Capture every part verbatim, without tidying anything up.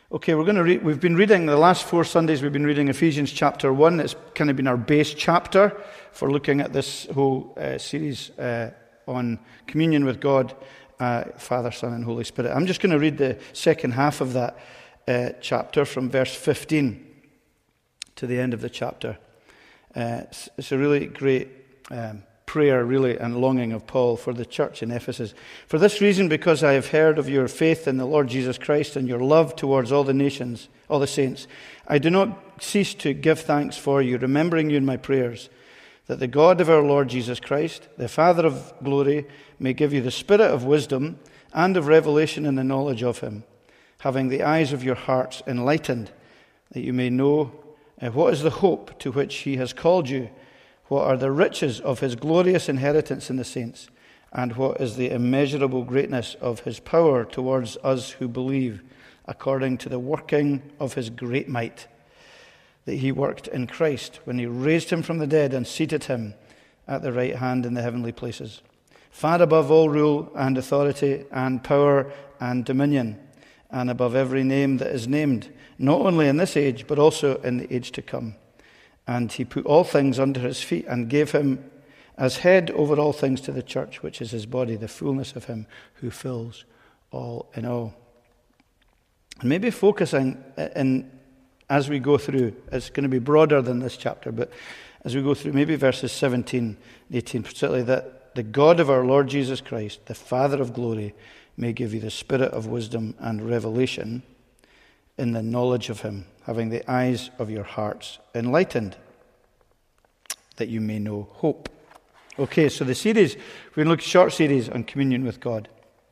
Okay, we're going to read, we've been reading, the last four Sundays we've been reading Ephesians chapter one. It's kind of been our base chapter for looking at this whole uh, series uh, on communion with God, uh, Father, Son, and Holy Spirit. I'm just going to read the second half of that uh, chapter from verse fifteen to the end of the chapter. Uh, it's, it's a really great um, prayer, really, and longing of Paul for the church in Ephesus. For this reason, because I have heard of your faith in the Lord Jesus Christ and your love towards all the nations, all the saints, I do not cease to give thanks for you, remembering you in my prayers, that the God of our Lord Jesus Christ, the Father of glory, may give you the spirit of wisdom and of revelation in the knowledge of him, having the eyes of your hearts enlightened, that you may know uh, what is the hope to which he has called you, what are the riches of his glorious inheritance in the saints, and what is the immeasurable greatness of his power towards us who believe, according to the working of his great might, that he worked in Christ when he raised him from the dead and seated him at the right hand in the heavenly places, far above all rule and authority and power and dominion, and above every name that is named, not only in this age, but also in the age to come. And he put all things under his feet and gave him as head over all things to the church, which is his body, the fullness of him who fills all in all. And maybe focusing in, as we go through, it's going to be broader than this chapter, but as we go through maybe verses seventeen and eighteen, particularly that the God of our Lord Jesus Christ, the Father of glory, may give you the spirit of wisdom and revelation in the knowledge of him, having the eyes of your hearts enlightened, that you may know hope. Okay, so the series, we're going to look at a short series on communion with God.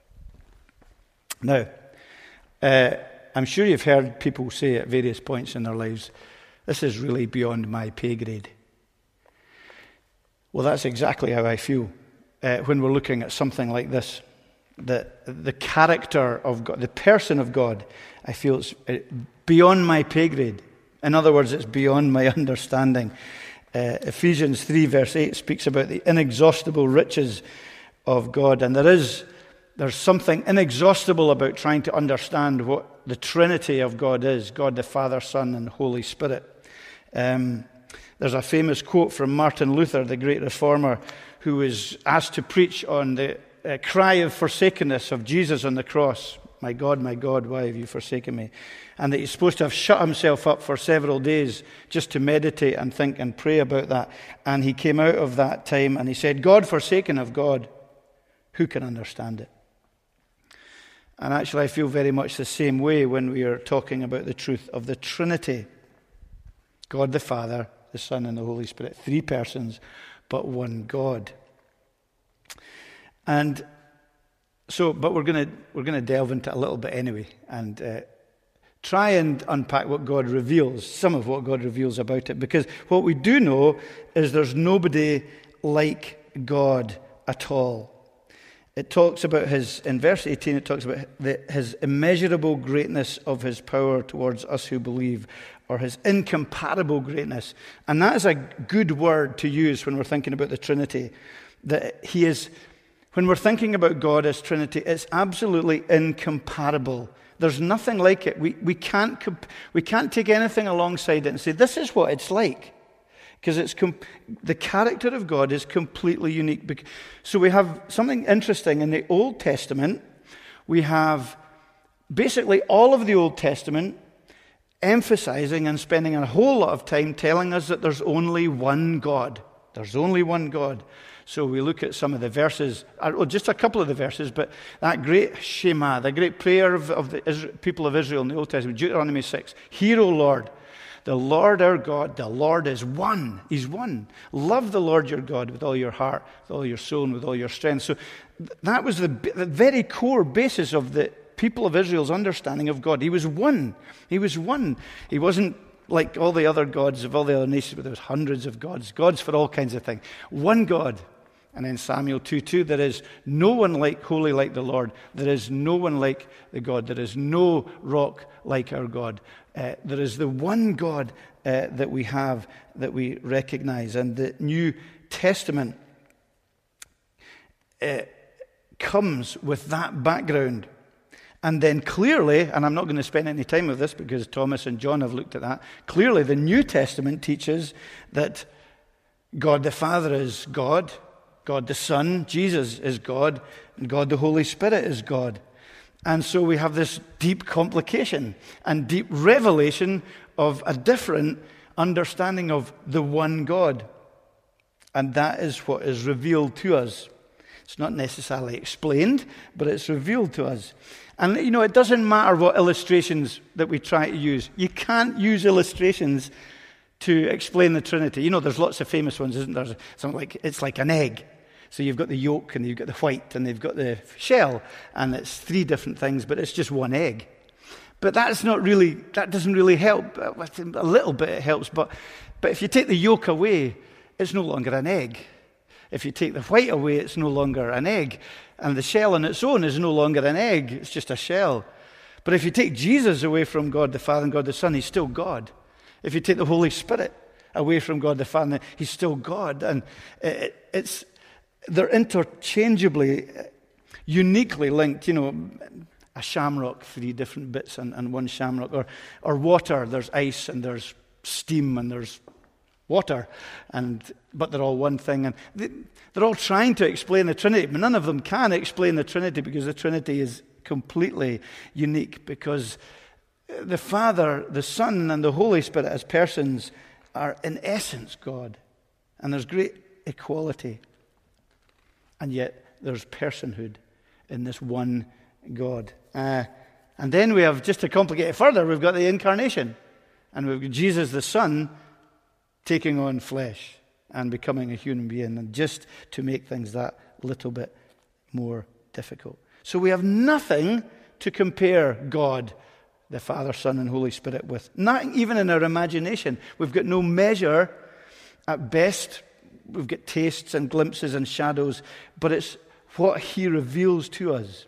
Now, uh, I'm sure you've heard people say at various points in their lives, this is really beyond my pay grade. Well, that's exactly how I feel uh, when we're looking at something like this. The, the character of God, the person of God, I feel it's beyond my pay grade. In other words, it's beyond my understanding. Uh, Ephesians three verse eight speaks about the inexhaustible riches of God. And there is there's something inexhaustible about trying to understand what the Trinity of God is, God the Father, Son, and Holy Spirit. Um, there's a famous quote from Martin Luther, the great reformer, who was asked to preach on the Uh, cry of forsakenness of Jesus on the cross. My God, my God, why have you forsaken me? And that he's supposed to have shut himself up for several days just to meditate and think and pray about that. And he came out of that time and he said, God forsaken of God, who can understand it? And actually I feel very much the same way when we are talking about the truth of the Trinity. God the Father, the Son, and the Holy Spirit. Three persons, but one God. And so, but we're going to we're going to delve into it a little bit anyway, and uh, try and unpack what God reveals, some of what God reveals about it. Because what we do know is there's nobody like God at all. It talks about his, in verse eighteen, it talks about the, his immeasurable greatness of his power towards us who believe, or his incomparable greatness. And that is a good word to use when we're thinking about the Trinity. That he is. When we're thinking about God as Trinity, it's absolutely incomparable. There's nothing like it. We we can't comp- we can't take anything alongside it and say this is what it's like, because it's com- the character of God is completely unique. So we have something interesting in the Old Testament. We have basically all of the Old Testament emphasizing and spending a whole lot of time telling us that there's only one God. There's only one God. So we look at some of the verses, or just a couple of the verses, but that great Shema, the great prayer of, of the Israel, people of Israel in the Old Testament, Deuteronomy six, Hear, O Lord, the Lord our God, the Lord is one. He's one. Love the Lord your God with all your heart, with all your soul, and with all your strength. So that was the, the very core basis of the people of Israel's understanding of God. He was one. He was one. He wasn't like all the other gods of all the other nations, where there was hundreds of gods, gods for all kinds of things. One God. And in Samuel two two, there is no one like holy like the Lord. There is no one like the God. There is no rock like our God. Uh, there is the one God uh, that we have, that we recognize. And the New Testament uh, comes with that background. And then clearly, and I'm not going to spend any time with this because Thomas and John have looked at that, clearly the New Testament teaches that God the Father is God, God the Son, Jesus is God, and God the Holy Spirit is God. And so we have this deep complication and deep revelation of a different understanding of the one God. And that is what is revealed to us. It's not necessarily explained, but it's revealed to us. And, you know, it doesn't matter what illustrations that we try to use. You can't use illustrations to explain the Trinity. You know, there's lots of famous ones, isn't there? Something like, it's like an egg. So you've got the yolk, and you've got the white, and they've got the shell, and it's three different things, but it's just one egg. But that's not really, that doesn't really help. A little bit it helps, but, but if you take the yolk away, it's no longer an egg. If you take the white away, it's no longer an egg. And the shell on its own is no longer an egg, it's just a shell. But if you take Jesus away from God the Father and God the Son, he's still God. If you take the Holy Spirit away from God the Father, he's still God. And it, it's they're interchangeably, uniquely linked. You know, a shamrock, three different bits and, and one shamrock. Or, or water, there's ice and there's steam and there's water, and but they're all one thing, and they, they're all trying to explain the Trinity, but none of them can explain the Trinity because the Trinity is completely unique, because the Father, the Son, and the Holy Spirit as persons are in essence God, and there's great equality, and yet there's personhood in this one God. Uh, and then we have, just to complicate it further, we've got the incarnation, and we've got Jesus the Son taking on flesh and becoming a human being, and just to make things that little bit more difficult. So we have nothing to compare God, the Father, Son, and Holy Spirit with. Not even in our imagination. We've got no measure. At best, we've got tastes and glimpses and shadows, but it's what he reveals to us.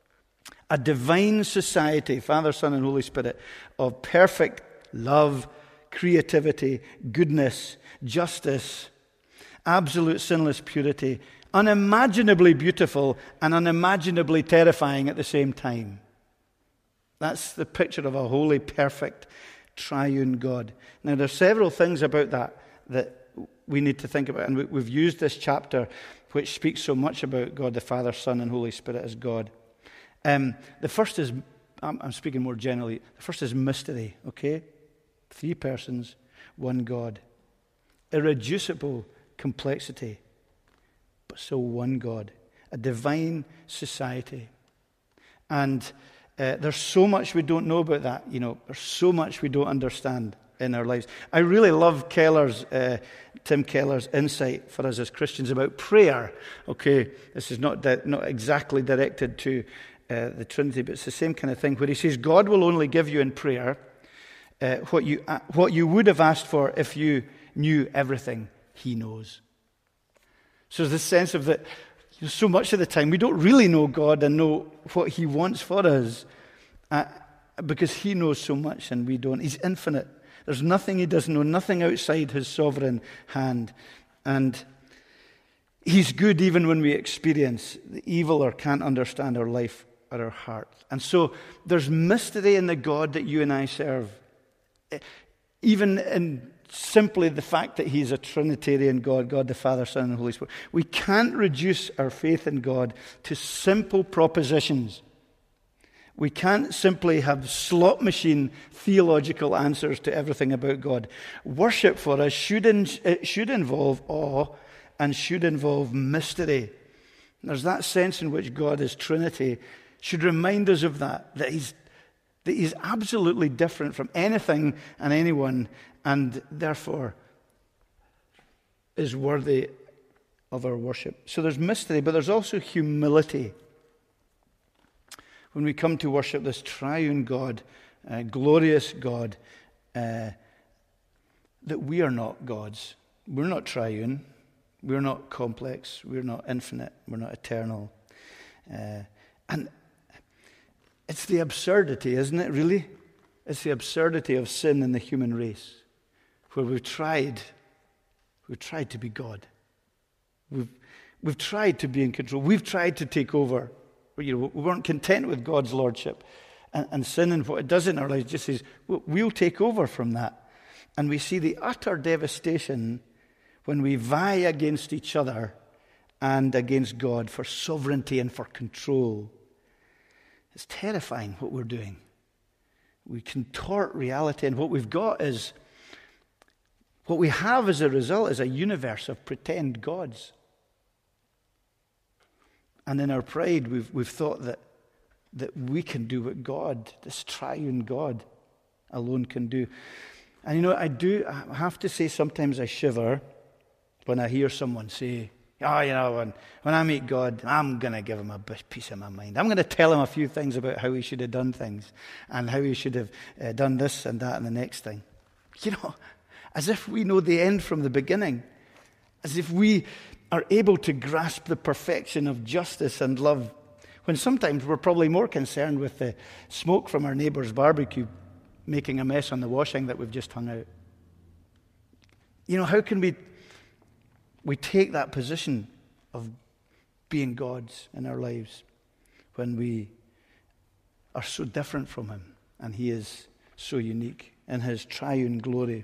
A divine society, Father, Son, and Holy Spirit, of perfect love, creativity, goodness, justice, absolute sinless purity, unimaginably beautiful and unimaginably terrifying at the same time. That's the picture of a holy, perfect, triune God. Now, there are several things about that that we need to think about, and we've used this chapter, which speaks so much about God the Father, Son, and Holy Spirit as God. Um, the first is, I'm, I'm speaking more generally, the first is mystery, okay? Three persons, one God. Irreducible complexity, but still one God. A divine society. And uh, there's so much we don't know about that. You know, there's so much we don't understand in our lives. I really love Keller's, uh, Tim Keller's insight for us as Christians about prayer. Okay, this is not di- not exactly directed to uh, the Trinity, but it's the same kind of thing, where he says God will only give you in prayer Uh, what you uh, what you would have asked for if you knew everything he knows. So there's this sense of that, you know, so much of the time we don't really know God and know what he wants for us uh, because he knows so much and we don't. He's infinite. There's nothing he doesn't know, nothing outside his sovereign hand. And he's good even when we experience the evil or can't understand our life or our heart. And so there's mystery in the God that you and I serve. Even in simply the fact that he's a Trinitarian God, God the Father, Son, and Holy Spirit. We can't reduce our faith in God to simple propositions. We can't simply have slot machine theological answers to everything about God. Worship for us should, in, it should involve awe and should involve mystery. There's that sense in which God is Trinity, should remind us of that, that he's That he's absolutely different from anything and anyone, and therefore is worthy of our worship. So there's mystery, but there's also humility. When we come to worship this triune God, uh, glorious God, uh, that we are not gods. We're not triune. We're not complex. We're not infinite. We're not eternal. Uh, and It's the absurdity, isn't it, really? It's the absurdity of sin in the human race, where we've tried, we've tried to be God. We've, we've tried to be in control. We've tried to take over. You know, we weren't content with God's lordship. And, and sin and what it does in our lives just says, we'll take over from that. And we see the utter devastation when we vie against each other and against God for sovereignty and for control. It's terrifying what we're doing. We contort reality, and what we've got is, what we have as a result is a universe of pretend gods. And in our pride, we've, we've thought that that we can do what God, this triune God, alone can do. And you know, I do, I have to say, sometimes I shiver when I hear someone say, oh, you know, when, when I meet God, I'm going to give him a piece of my mind. I'm going to tell him a few things about how he should have done things and how he should have uh, done this and that and the next thing. You know, as if we know the end from the beginning. As if we are able to grasp the perfection of justice and love, when sometimes we're probably more concerned with the smoke from our neighbour's barbecue making a mess on the washing that we've just hung out. You know, how can we we take that position of being gods in our lives when we are so different from him and he is so unique in his triune glory?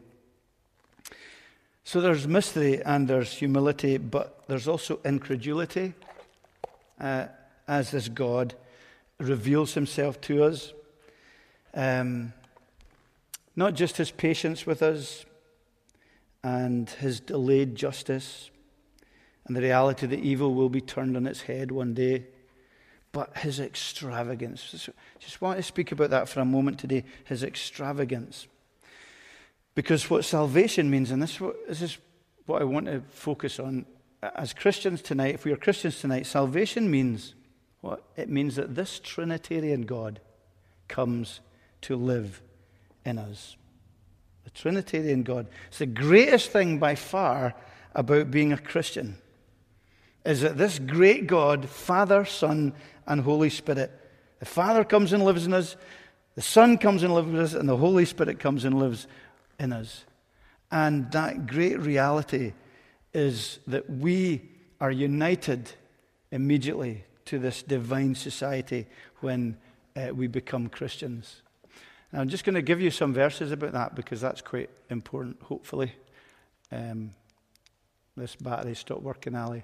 So there's mystery and there's humility, but there's also incredulity. Uh, as this God reveals himself to us. Um, not just his patience with us and his delayed justice and the reality that evil will be turned on its head one day, but his extravagance. So just want to speak about that for a moment today, his extravagance. Because what salvation means, and this, this is what I want to focus on, as Christians tonight, if we are Christians tonight, salvation means what? It means that this Trinitarian God comes to live in us. The Trinitarian God. It's the greatest thing by far about being a Christian, is that this great God, Father, Son, and Holy Spirit, the Father comes and lives in us, the Son comes and lives in us, and the Holy Spirit comes and lives in us. And that great reality is that we are united immediately to this divine society when uh, we become Christians. Now, I'm just going to give you some verses about that because that's quite important, hopefully. Um, this battery stopped working, Ali.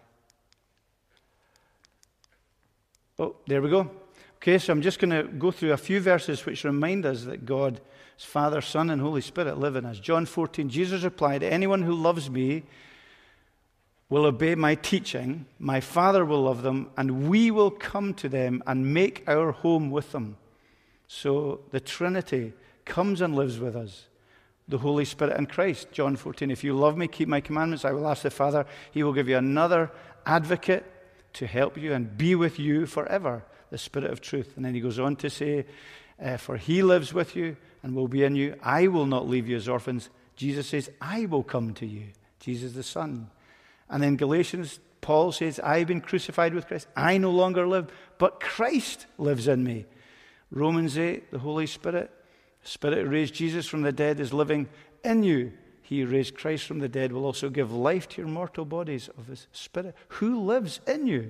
Oh, there we go. Okay, so I'm just going to go through a few verses which remind us that God, His Father, Son, and Holy Spirit live in us. John fourteen, Jesus replied, anyone who loves me will obey my teaching, my Father will love them, and we will come to them and make our home with them. So the Trinity comes and lives with us, the Holy Spirit and Christ. John fourteen, if you love me, keep my commandments, I will ask the Father, He will give you another advocate to help you and be with you forever, the Spirit of truth. And then he goes on to say, uh, for He lives with you and will be in you. I will not leave you as orphans. Jesus says, I will come to you. Jesus the Son. And then Galatians, Paul says, I've been crucified with Christ. I no longer live, but Christ lives in me. Romans eight, the Holy Spirit, the Spirit who raised Jesus from the dead is living in you. He who raised Christ from the dead will also give life to your mortal bodies of His Spirit, who lives in you.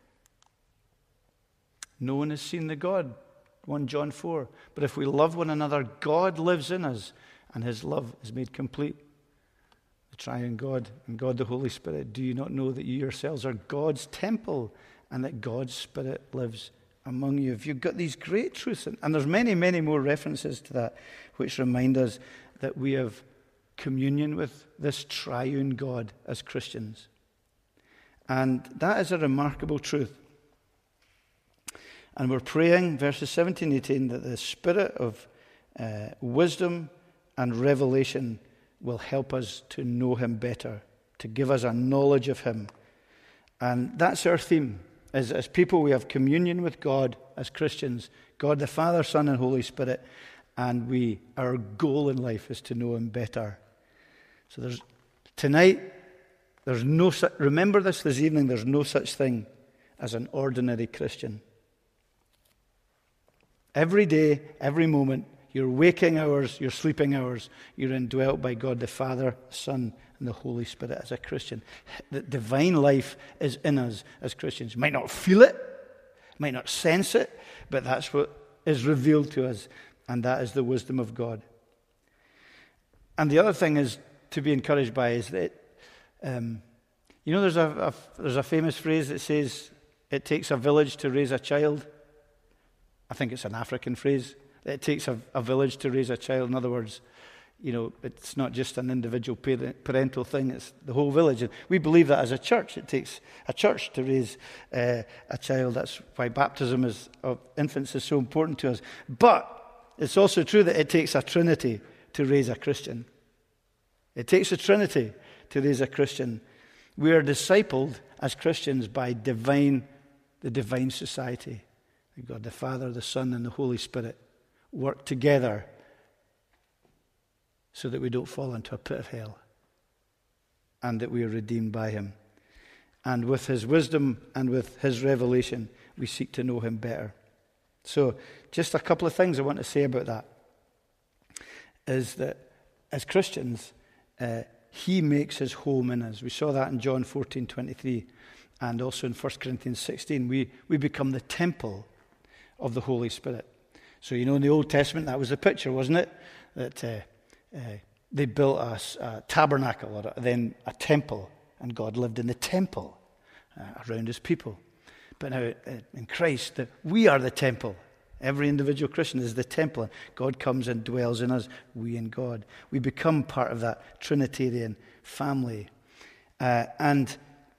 No one has seen the God, First John four. But if we love one another, God lives in us, and His love is made complete. The triune God and God the Holy Spirit, do you not know that you yourselves are God's temple and that God's Spirit lives among you? If you've got these great truths, and there's many, many more references to that which remind us that we have communion with this triune God as Christians. And that is a remarkable truth. And we're praying, verses seventeen and eighteen, that the Spirit of uh, wisdom and revelation will help us to know Him better, to give us a knowledge of Him. And that's our theme. As, as people, we have communion with God as Christians, God the Father, Son, and Holy Spirit, and we our goal in life is to know Him better. So there's tonight, there's no su- remember this this evening, there's no such thing as an ordinary Christian. Every day, every moment, your waking hours, your sleeping hours, you're indwelt by God the Father, Son, and the Holy Spirit as a Christian. The divine life is in us as Christians. You might not feel it. Might not sense it, but that's what is revealed to us, and that is the wisdom of God. And the other thing is to be encouraged by is that, um, you know, there's a, a there's a famous phrase that says, "It takes a village to raise a child." I think it's an African phrase. It takes a, a village to raise a child. In other words, you know, it's not just an individual parent, parental thing, it's the whole village. And we believe that as a church. It takes a church to raise uh, a child. That's why baptism is, of infants is so important to us. But it's also true that it takes a Trinity to raise a Christian. It takes a Trinity to raise a Christian. We are discipled as Christians by divine, the divine society. God the Father, the Son, and the Holy Spirit work together so that we don't fall into a pit of hell, and that we are redeemed by him. And with his wisdom and with his revelation, we seek to know him better. So just a couple of things I want to say about that is that as Christians, uh, he makes his home in us. We saw that in John fourteen twenty-three, and also in First Corinthians sixteen. We, we become the temple of the Holy Spirit. So, you know, in the Old Testament, that was the picture, wasn't it? That uh, uh, they built a, a tabernacle, or a, then a temple, and God lived in the temple uh, around his people. But now uh, in Christ, that we are the temple. Every individual Christian is the temple, and God comes and dwells in us, we in God. We become part of that Trinitarian family. Uh, and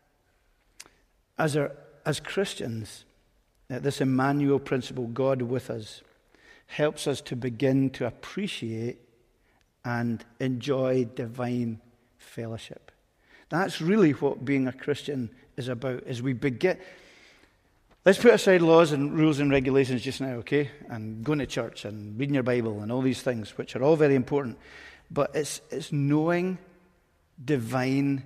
as, our, as Christians, Uh, this Emmanuel principle, God with us, helps us to begin to appreciate and enjoy divine fellowship. That's really what being a Christian is about, is we begin... Let's put aside laws and rules and regulations just now, okay? And going to church and reading your Bible and all these things, which are all very important. But it's it's knowing divine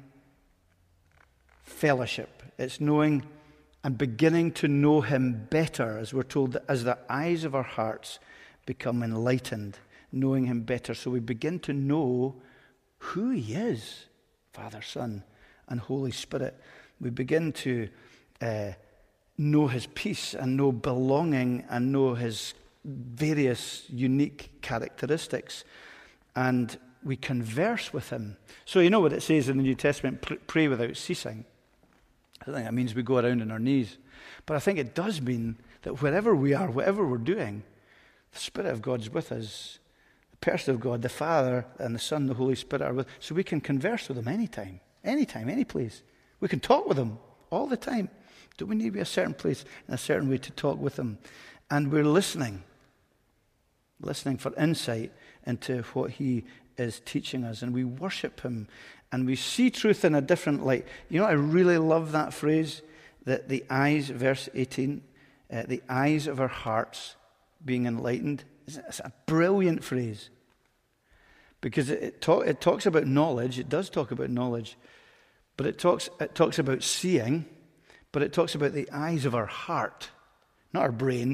fellowship. It's knowing... and beginning to know him better, as we're told, that as the eyes of our hearts become enlightened, knowing him better. So we begin to know who he is, Father, Son, and Holy Spirit. We begin to uh, know his peace and know belonging and know his various unique characteristics. And we converse with him. So you know what it says in the New Testament, pray without ceasing. I don't think that means we go around on our knees. But I think it does mean that wherever we are, whatever we're doing, the Spirit of God's with us. The person of God, the Father and the Son, the Holy Spirit are with us. So we can converse with them anytime, anytime, any place. We can talk with them all the time. Don't we need to be a certain place and a certain way to talk with them? And we're listening. Listening for insight into what he is teaching us. And we worship him. And we see truth in a different light. You know, I really love that phrase, that the eyes, verse eighteen, uh, the eyes of our hearts being enlightened. It's a brilliant phrase. Because it, it, talk, it talks about knowledge. It does talk about knowledge. But it talks, it talks about seeing. But it talks about the eyes of our heart. Not our brain.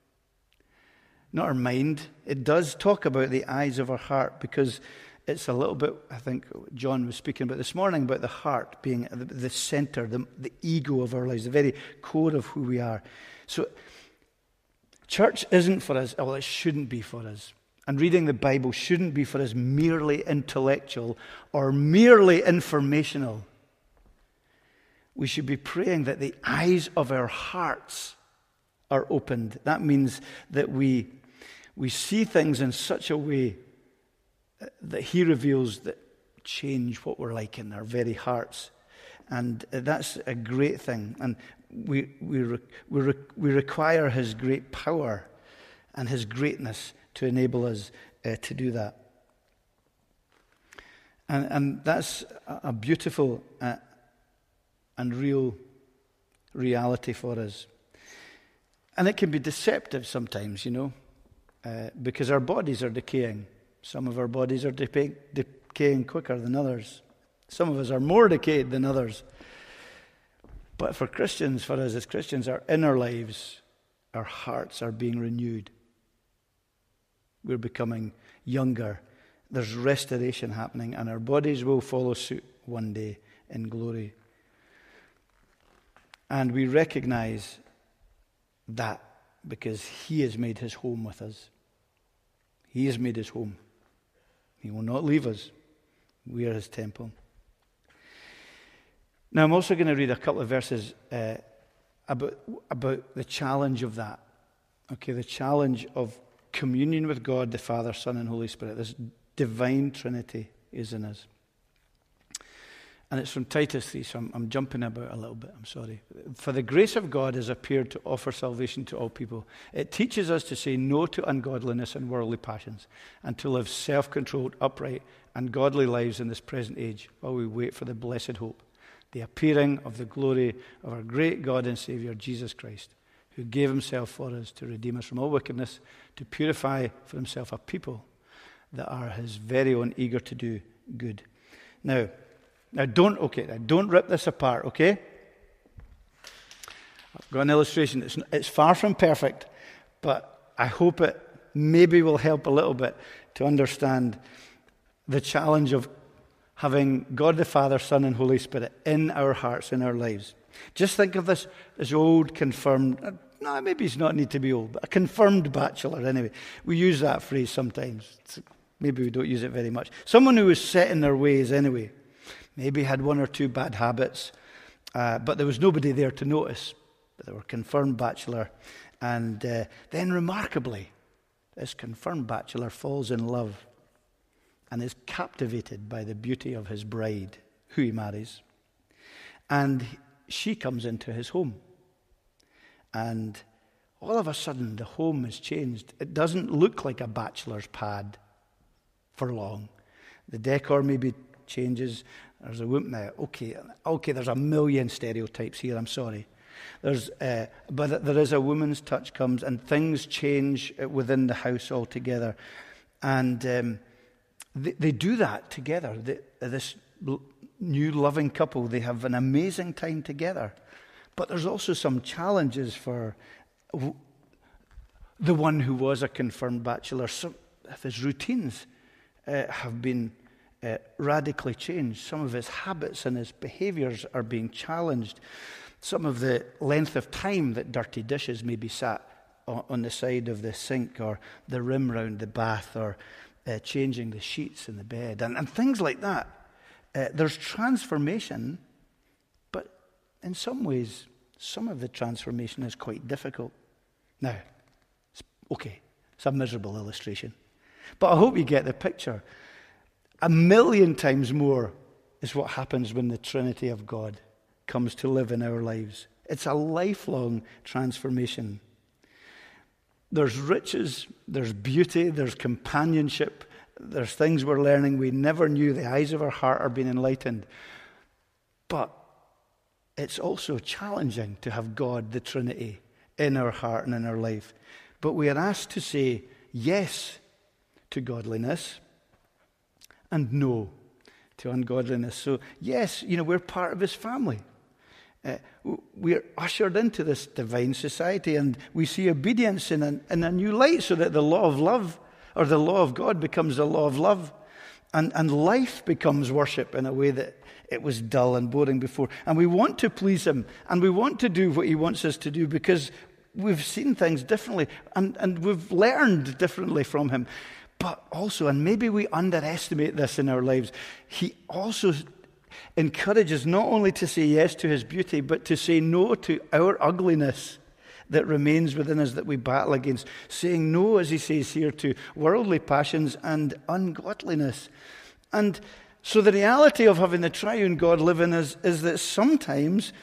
Not our mind. It does talk about the eyes of our heart, because it's a little bit, I think John was speaking about this morning, about the heart being the, the center, the, the ego of our lives, the very core of who we are. So church isn't for us, well, it shouldn't be for us. And reading the Bible shouldn't be for us merely intellectual or merely informational. We should be praying that the eyes of our hearts are opened. That means that we, we see things in such a way that he reveals that change what we're like in our very hearts. And that's a great thing. And we we we we require his great power and his greatness to enable us uh, to do that. And and that's a beautiful uh, and real reality for us. And it can be deceptive sometimes, you know, uh, because our bodies are decaying. Some of our bodies are decay- decaying quicker than others. Some of us are more decayed than others. But for Christians, for us as Christians, our inner lives, our hearts are being renewed. We're becoming younger. There's restoration happening, and our bodies will follow suit one day in glory. And we recognize that because he has made his home with us. He has made his home. He will not leave us. We are his temple. Now, I'm also going to read a couple of verses uh, about, about the challenge of that. Okay, the challenge of communion with God, the Father, Son, and Holy Spirit. This divine Trinity is in us. And it's from Titus three, so I'm, I'm jumping about a little bit, I'm sorry. For the grace of God has appeared to offer salvation to all people. It teaches us to say no to ungodliness and worldly passions, and to live self-controlled, upright, and godly lives in this present age, while we wait for the blessed hope, the appearing of the glory of our great God and Savior, Jesus Christ, who gave himself for us to redeem us from all wickedness, to purify for himself a people that are his very own, eager to do good. Now, now don't, okay, now don't rip this apart, okay? I've got an illustration. It's, it's far from perfect, but I hope it maybe will help a little bit to understand the challenge of having God the Father, Son, and Holy Spirit in our hearts, in our lives. Just think of this as old, confirmed, no, maybe he's not need to be old, but a confirmed bachelor anyway. We use that phrase sometimes. It's, maybe we don't use it very much. Someone who was set in their ways anyway. Maybe had one or two bad habits, uh, but there was nobody there to notice. But they were confirmed bachelor. And uh, then remarkably, this confirmed bachelor falls in love and is captivated by the beauty of his bride, who he marries. And she comes into his home. And all of a sudden, the home is changed. It doesn't look like a bachelor's pad for long. The decor maybe changes. There's a woman now. Okay, okay. There's a million stereotypes here. I'm sorry. There's, uh, but there is a woman's touch comes, and things change within the house altogether. And um, they, they do that together. They, this new loving couple, they have an amazing time together. But there's also some challenges for the one who was a confirmed bachelor. Some of his routines uh, have been Uh, radically changed. Some of his habits and his behaviors are being challenged. Some of the length of time that dirty dishes may be sat on, on the side of the sink, or the rim round the bath, or uh, changing the sheets in the bed, and, and things like that. Uh, there's transformation, but in some ways, some of the transformation is quite difficult. Now, it's, okay, it's a miserable illustration, but I hope you get the picture. A million times more is what happens when the Trinity of God comes to live in our lives. It's a lifelong transformation. There's riches, there's beauty, there's companionship, there's things we're learning we never knew. The eyes of our heart are being enlightened. But it's also challenging to have God, the Trinity, in our heart and in our life. But we are asked to say yes to godliness, and no to ungodliness. So, yes, you know, we're part of his family. Uh, we're ushered into this divine society, and we see obedience in a, in a new light, so that the law of love, or the law of God, becomes the law of love. And, and life becomes worship in a way that it was dull and boring before. And we want to please him, and we want to do what he wants us to do, because we've seen things differently, and, and we've learned differently from him. But also, and maybe we underestimate this in our lives, he also encourages not only to say yes to his beauty, but to say no to our ugliness that remains within us, that we battle against. Saying no, as he says here, to worldly passions and ungodliness. And so the reality of having the triune God live in us is that sometimes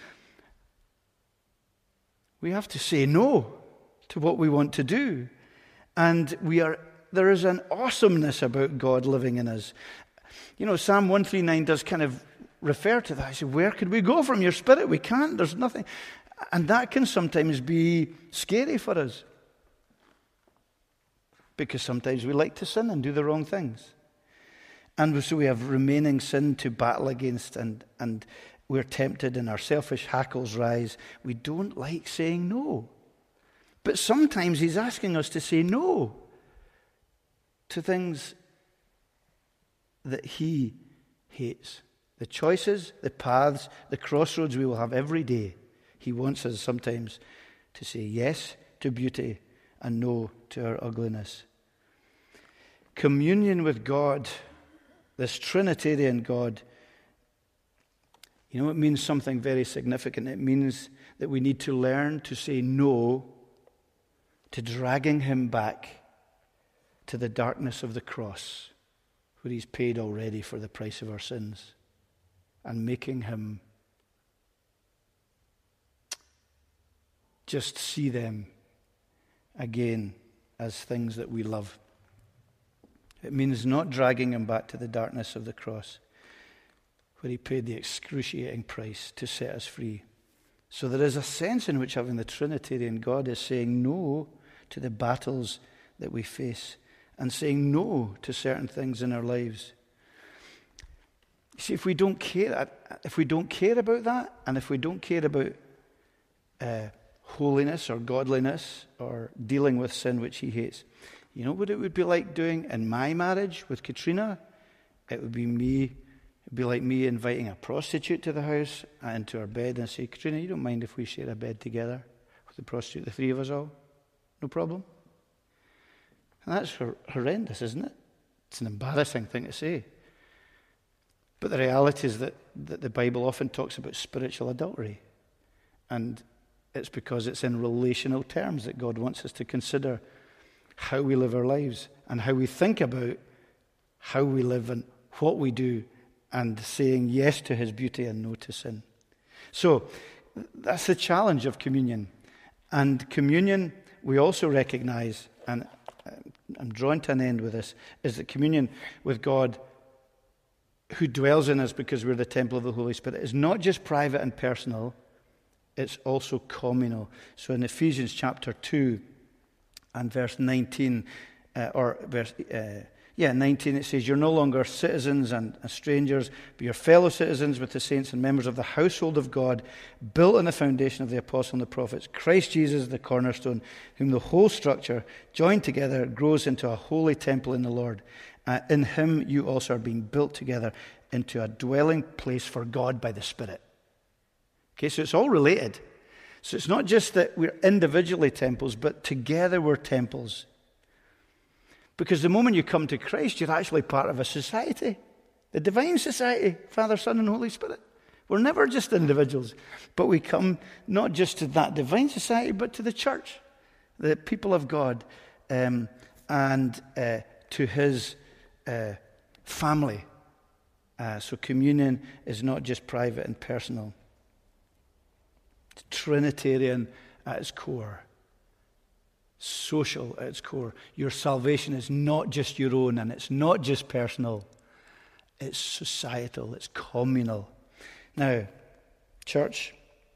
we have to say no to what we want to do. And we are there is an awesomeness about God living in us. You know, Psalm one thirty-nine does kind of refer to that. I say, where could we go from your spirit? We can't. There's nothing. And that can sometimes be scary for us, because sometimes we like to sin and do the wrong things. And so we have remaining sin to battle against, and, and we're tempted and our selfish hackles rise. We don't like saying no. But sometimes he's asking us to say no to things that he hates. The choices, the paths, the crossroads we will have every day. He wants us sometimes to say yes to beauty and no to our ugliness. Communion with God, this Trinitarian God, you know, it means something very significant. It means that we need to learn to say no to dragging him back to the darkness of the cross, where he's paid already for the price of our sins, and making him just see them again as things that we love. It means not dragging him back to the darkness of the cross, where he paid the excruciating price to set us free. So there is a sense in which having the Trinitarian God is saying no to the battles that we face and saying no to certain things in our lives. You see, if we don't care, if we don't care about that, and if we don't care about uh, holiness or godliness or dealing with sin which he hates, you know what it would be like doing in my marriage with Katrina? It would be me, it'd be like me inviting a prostitute to the house and to our bed and say, Katrina, you don't mind if we share a bed together with the prostitute, the three of us all? No problem? And that's hor- horrendous, isn't it? It's an embarrassing thing to say. But the reality is that, that the Bible often talks about spiritual adultery. And it's because it's in relational terms that God wants us to consider how we live our lives and how we think about how we live and what we do, and saying yes to his beauty and no to sin. So that's the challenge of communion. And communion, we also recognize, and I'm drawing to an end with this, is that communion with God, who dwells in us because we're the temple of the Holy Spirit, is not just private and personal, it's also communal. So in Ephesians chapter two and verse nineteen, uh, or verse uh, yeah nineteen, it says, "You're no longer citizens and strangers, but you're fellow citizens with the saints and members of the household of God, built on the foundation of the apostles and the prophets, Christ Jesus the cornerstone, whom the whole structure, joined together, grows into a holy temple in the Lord. Uh, in him you also are being built together into a dwelling place for God by the Spirit." Okay, so it's all related. So it's not just that we're individually temples, but together we're temples. Because the moment you come to Christ, you're actually part of a society. The divine society, Father, Son, and Holy Spirit. We're never just individuals, but we come not just to that divine society, but to the church, the people of God, um, and uh, to his uh, family. Uh, so communion is not just private and personal. It's Trinitarian at its core. Social at its core. Your salvation is not just your own, and it's not just personal. It's societal, it's communal. Now, church,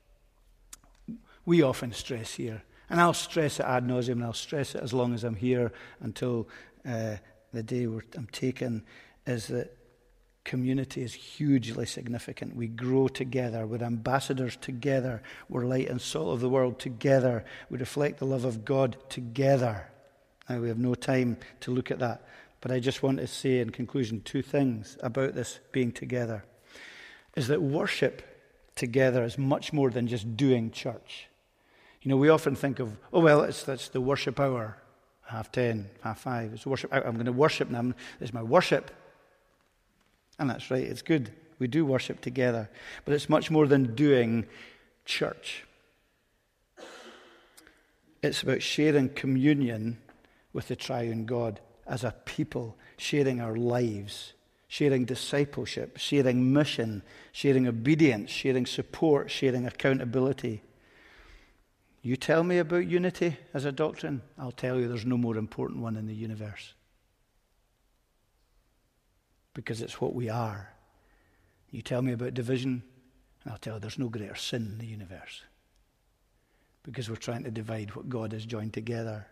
we often stress here, and I'll stress it ad nauseum, and I'll stress it as long as I'm here until uh, the day where I'm taken, is that community is hugely significant. We grow together. We're ambassadors together. We're light and salt of the world together. We reflect the love of God together. Now, we have no time to look at that, but I just want to say in conclusion two things about this being together. Is that worship together is much more than just doing church. You know, we often think of, oh, well, it's that's the worship hour, half ten, half five. It's worship hour. I'm going to worship now. It's my worship. And that's right, it's good. We do worship together. But it's much more than doing church. It's about sharing communion with the triune God as a people, sharing our lives, sharing discipleship, sharing mission, sharing obedience, sharing support, sharing accountability. You tell me about unity as a doctrine, I'll tell you there's no more important one in the universe. Because it's what we are. You tell me about division, and I'll tell you there's no greater sin in the universe. Because we're trying to divide what God has joined together.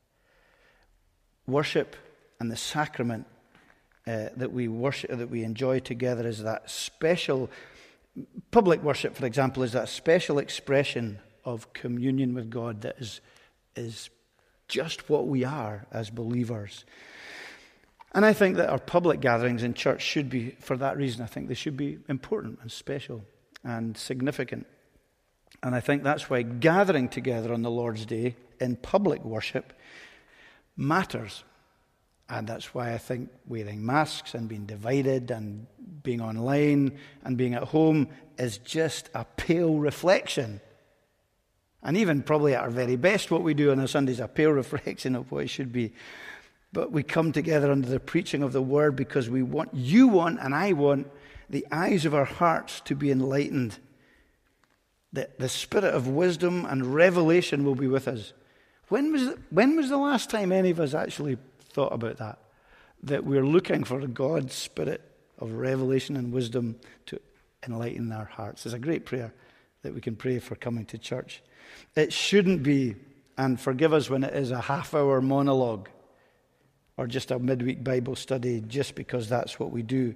Worship and the sacrament uh, that we worship, that we enjoy together, is that special. Public worship, for example, is that special expression of communion with God that is is just what we are as believers. And I think that our public gatherings in church should be, for that reason, I think they should be important and special and significant. And I think that's why gathering together on the Lord's Day in public worship matters. And that's why I think wearing masks and being divided and being online and being at home is just a pale reflection. And even probably at our very best, what we do on a Sunday is a pale reflection of what it should be. But we come together under the preaching of the Word because we want, you want, and I want, the eyes of our hearts to be enlightened. That the spirit of wisdom and revelation will be with us. When was, the, when was the last time any of us actually thought about that? That we're looking for God's spirit of revelation and wisdom to enlighten our hearts. It's a great prayer that we can pray for coming to church. It shouldn't be, and forgive us when it is, a half-hour monologue or just a midweek Bible study just because that's what we do.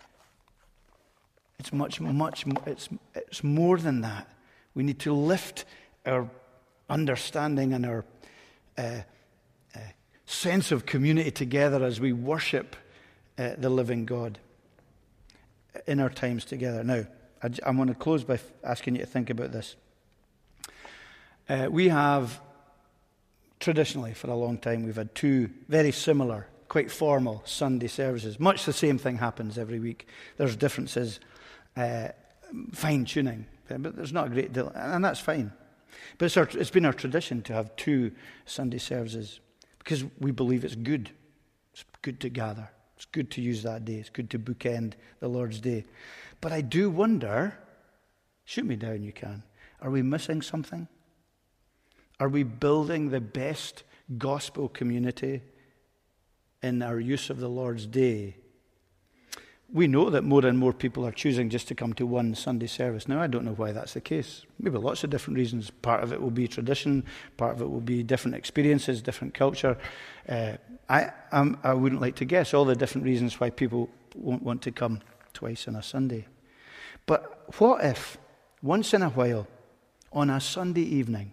It's much, much, it's, it's more than that. We need to lift our understanding and our uh, uh, sense of community together as we worship uh, the living God in our times together. Now, I, I want to close by asking you to think about this. Uh, we have, traditionally for a long time, we've had two very similar, quite formal Sunday services. Much the same thing happens every week. There's differences, uh, fine-tuning, but there's not a great deal, and that's fine. But it's, our, it's been our tradition to have two Sunday services because we believe it's good. It's good to gather. It's good to use that day. It's good to bookend the Lord's Day. But I do wonder, shoot me down you can, are we missing something? Are we building the best gospel community in our use of the Lord's Day? We know that more and more people are choosing just to come to one Sunday service. Now, I don't know why that's the case. Maybe lots of different reasons. Part of it will be tradition. Part of it will be different experiences, different culture. Uh, I, I'm, I wouldn't like to guess all the different reasons why people won't want to come twice on a Sunday. But what if, once in a while, on a Sunday evening,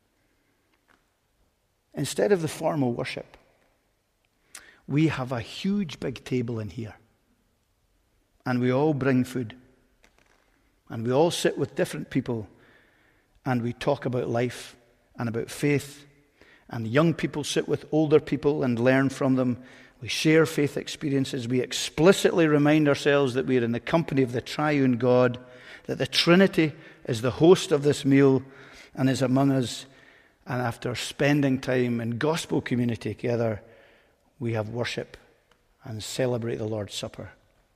instead of the formal worship, we have a huge big table in here. And we all bring food. And we all sit with different people. And we talk about life and about faith. And young people sit with older people and learn from them. We share faith experiences. We explicitly remind ourselves that we are in the company of the triune God, that the Trinity is the host of this meal and is among us. And after spending time in gospel community together, we have worship and celebrate the Lord's Supper.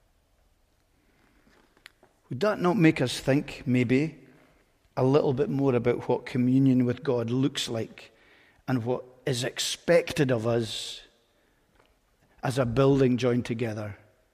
Would that not make us think, maybe, a little bit more about what communion with God looks like and what is expected of us as a building joined together?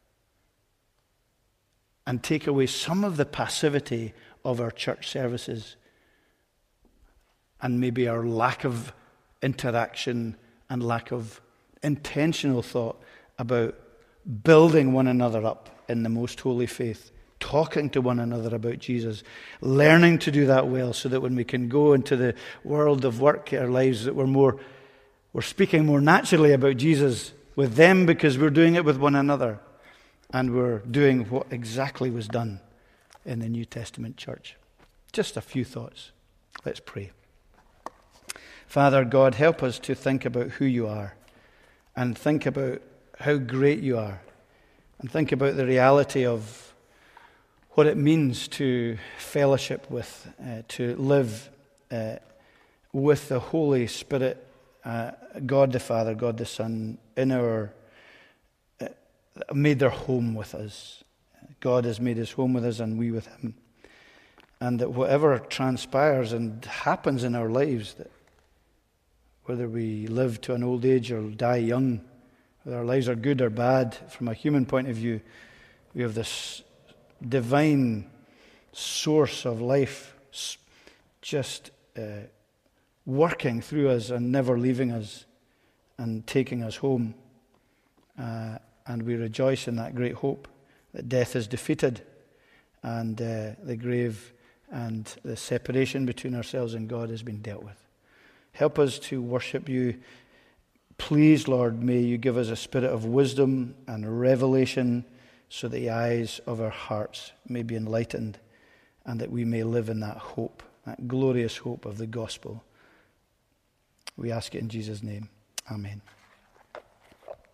And take away some of the passivity of our church services and maybe our lack of interaction and lack of intentional thought about building one another up in the most holy faith, talking to one another about Jesus, learning to do that well so that when we can go into the world of work, our lives, that we're more, we're speaking more naturally about Jesus with them because we're doing it with one another and we're doing what exactly was done in the New Testament church. Just a few thoughts. Let's pray. Father God, help us to think about who you are and think about how great you are and think about the reality of what it means to fellowship with, uh, to live uh, with the Holy Spirit, uh, God the Father, God the Son, in our, uh, made their home with us. God has made his home with us and we with him. And that whatever transpires and happens in our lives, that whether we live to an old age or die young, whether our lives are good or bad, from a human point of view, we have this divine source of life just uh, working through us and never leaving us and taking us home. Uh, and we rejoice in that great hope that death is defeated and uh, the grave and the separation between ourselves and God has been dealt with. Help us to worship you. Please, Lord, may you give us a spirit of wisdom and revelation so that the eyes of our hearts may be enlightened and that we may live in that hope that glorious hope of the gospel. We ask it in Jesus' name. Amen.